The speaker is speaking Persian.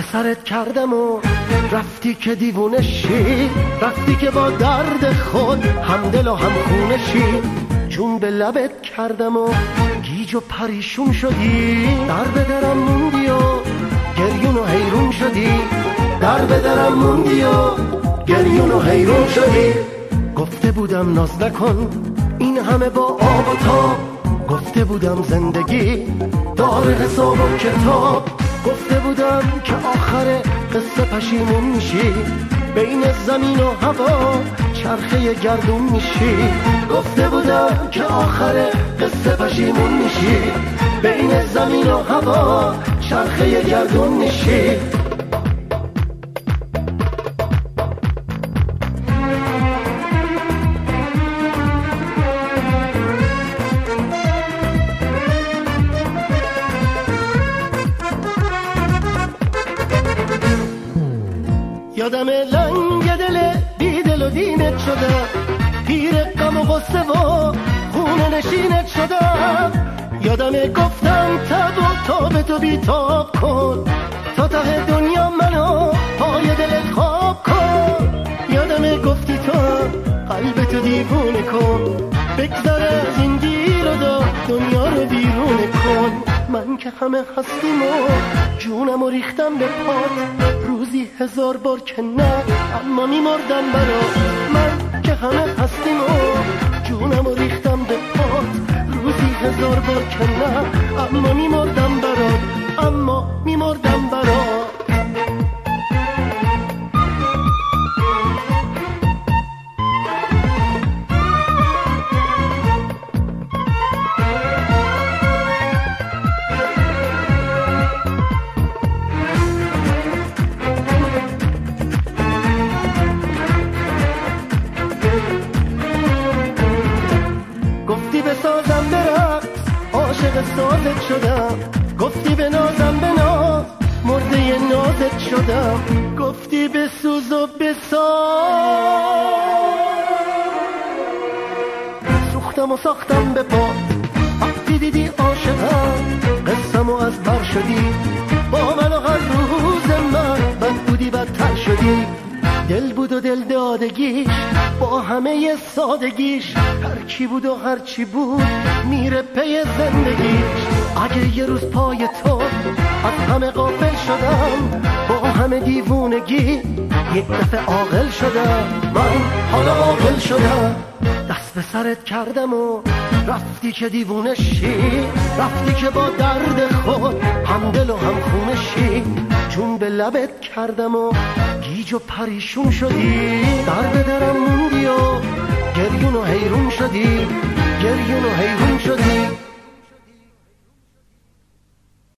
سرت کردم و رفتی که دیوونه شی، رفتی که با درد خود همدل و هم خونه شی. جون به لبت کردم و گیج و پریشون شدی، در به درم موندی و گریون و حیرون شدی، در به درم موندی و گریون و حیرون شدی. گفته بودم ناز نکن این همه با آب و تاب، گفته بودم زندگی داره حساب و کتاب، گفته بودم که آخر قصه پشیمون میشی، بین زمین و هوا چرخه گردون میشی. گفته بودم که آخر قصه پشیمون میشی، بین زمین و هوا چرخه گردون میشی. یادم لنگ دل بی دل و دینت شدم، پیر غم و غصه و خونه نشینت شدم. یادم گفتم تب و تاب تو بی تاب کن، تا ته دنیا منو پای دلت خواب کن. یادم گفتی تو قلب تو دیوونه کن، بگذر از این گیر و دا دنیا رو بیرونه کن. من که همه هستیم و جونم و ریختم به پات، روزی 1000 بار که نه اما میمردم برات. من که همه هستیم و جونم و ریختم به پات، روزی 1000 بار که نه اما میمردم برات، اما میمردم برات. گفتی به سازم برقص عاشق سازت شدم، گفتی به نازم به ناز مرده نازت شدم، گفتی به سوز و به ساز سوختم و ساختم به پا. وقتی دیدی عاشقم قسم و از بر شدی، با من و هر روز من بد بودی بدتر شدی. دل بود و دل دادگیش با همه سادگیش، هر کی بود و هر چی بود میره پی زندگیش. اگه یه روز پای تو از همه غافل شدم، با همه دیوونگی یک دفعه عاقل شدم. من حالا عاقل شدم، دست به سرت کردم و رفتی که دیوونه شی، رفتی که با درد خود همدل و هم خونه شی. جون به لبت کردم و گیج و پریشون شدی، در به درم موندی و گریون و حیرون شدی، گریون و حیرون شدی.